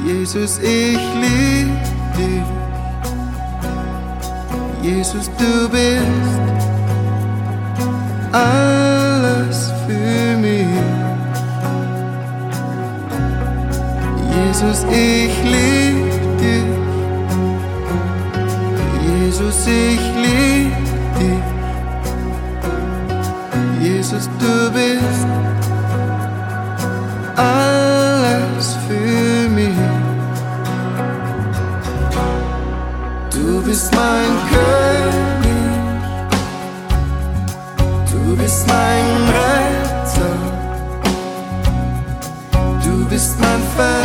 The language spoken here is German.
Jesus, ich lieb dich. Jesus, du bist alles für mich. Jesus, ich lieb dich. Jesus, ich lieb dich. Jesus, du bist alles für mich. Du bist mein König, du bist mein Retter, du bist mein Vater.